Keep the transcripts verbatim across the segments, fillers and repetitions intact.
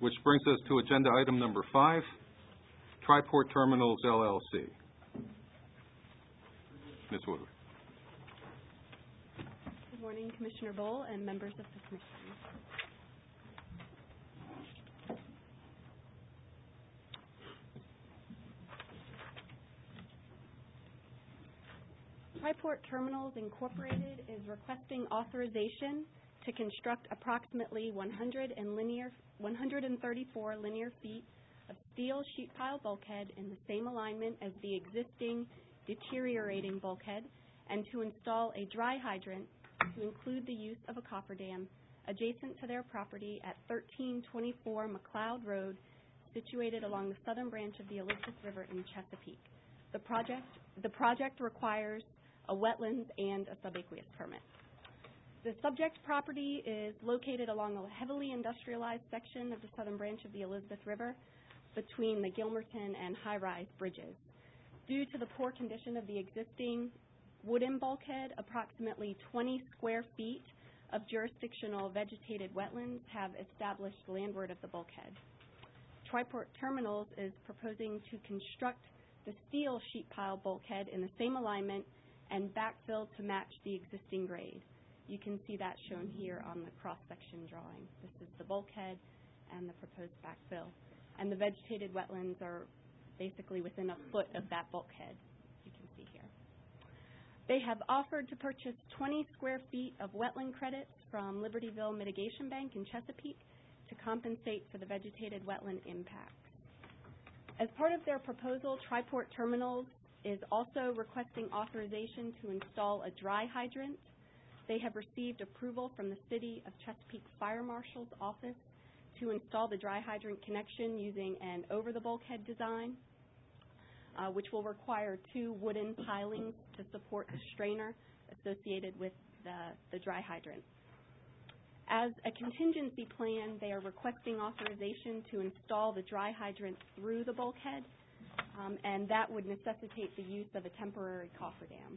which brings us to agenda item number five, Triport Terminals, L L C. Miz Woodward. Good morning, Commissioner Bowl and members of the Commission. Triport Terminals Incorporated is requesting authorization to construct approximately one hundred and linear, one hundred thirty-four linear feet of steel sheet pile bulkhead in the same alignment as the existing deteriorating bulkhead, and to install a dry hydrant to include the use of a cofferdam adjacent to their property at thirteen twenty-four McLeod Road, situated along the southern branch of the Elizabeth River in Chesapeake. The project, the project requires a wetlands and a subaqueous permit. The subject property is located along a heavily industrialized section of the southern branch of the Elizabeth River between the Gilmerton and high-rise bridges. Due to the poor condition of the existing wooden bulkhead, approximately twenty square feet of jurisdictional vegetated wetlands have established landward of the bulkhead. Triport Terminals is proposing to construct the steel sheet pile bulkhead in the same alignment and backfill to match the existing grade. You can see that shown here on the cross-section drawing. This is the bulkhead and the proposed backfill. And the vegetated wetlands are basically within a foot of that bulkhead, you can see here. They have offered to purchase twenty square feet of wetland credits from Libertyville Mitigation Bank in Chesapeake to compensate for the vegetated wetland impacts. As part of their proposal, Triport Terminals is also requesting authorization to install a dry hydrant. They have received approval from the City of Chesapeake Fire Marshal's office to install the dry hydrant connection using an over-the-bulkhead design, uh, which will require two wooden pilings to support the strainer associated with the, the dry hydrant. As a contingency plan, they are requesting authorization to install the dry hydrant through the bulkhead, um, and that would necessitate the use of a temporary cofferdam.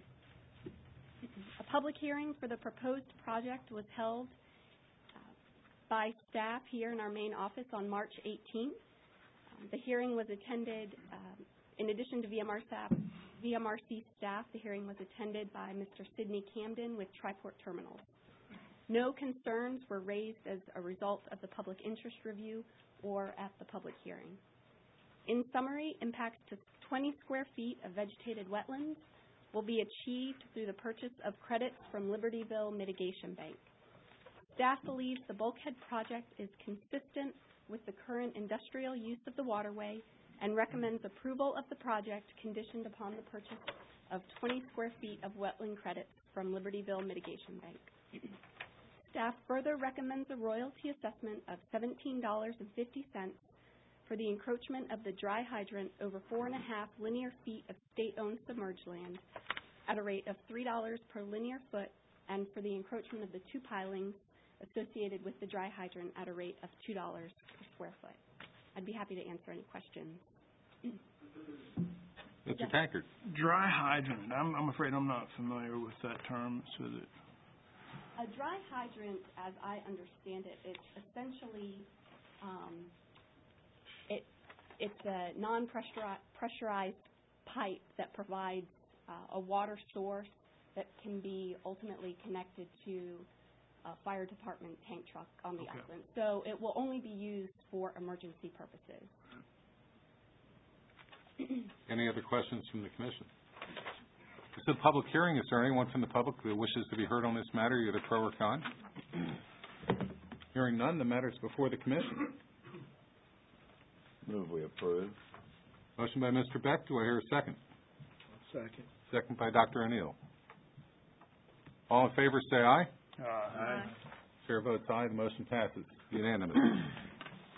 A public hearing for the proposed project was held uh, by staff here in our main office on March eighteenth. Um, the hearing was attended, um, in addition to V M R staff, V M R C staff, the hearing was attended by Mister Sidney Camden with Triport Terminals. No concerns were raised as a result of the public interest review or at the public hearing. In summary, impacts to twenty square feet of vegetated wetlands will be achieved through the purchase of credits from Libertyville Mitigation Bank. Staff believes the bulkhead project is consistent with the current industrial use of the waterway and recommends approval of the project conditioned upon the purchase of twenty square feet of wetland credits from Libertyville Mitigation Bank. Staff further recommends a royalty assessment of seventeen dollars and fifty cents for the encroachment of the dry hydrant over four and a half linear feet of state-owned submerged land at a rate of three dollars per linear foot, and for the encroachment of the two pilings associated with the dry hydrant at a rate of two dollars per square foot. I'd be happy to answer any questions. Mister Yes. Tankard. Dry hydrant. I'm, I'm afraid I'm not familiar with that term. So that A dry hydrant, as I understand it, it's essentially um, it, it's a non-pressurized pipe that provides uh, a water source that can be ultimately connected to a fire department tank truck on the Okay. island. So it will only be used for emergency purposes. Any other questions from the Commission? This is a public hearing. Is there anyone from the public that wishes to be heard on this matter, either pro or con? Hearing none, the matter is before the Commission. Move we approve. Motion by Mister Beck. Do I hear a second? second. Second by Doctor O'Neill. All in favor say aye. Aye. Chair votes aye. The motion passes unanimously.